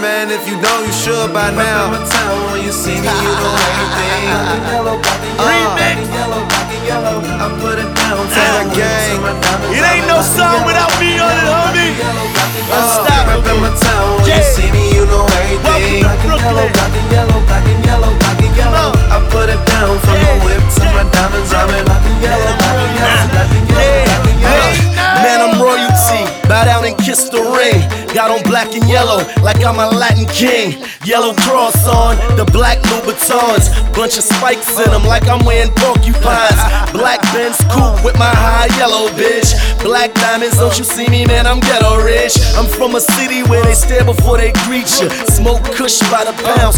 man, if you don't, you should by now. Remember time when you see me, you know everything. Remix. I put it down. Tanner gang. It ain't no song without me on it, homie. Unstoppable. Remember time when you see me, you know everything. Welcome to Brooklyn. I put it down from the whip to my diamonds. I'm in black and yellow, black and yellow, black and yellow, black and yellow. Man, I'm royalty. Bow down and kiss the ring. Got on black and yellow like I'm a Latin king. Yellow cross on the black Louboutins. Bunch of spikes in them like I'm wearing porcupines. Black Benz coupe with my high yellow bitch. Black diamonds, don't you see me, man? I'm ghetto rich. I'm from a city where they stare before they greet you. Smoke kush by the pound.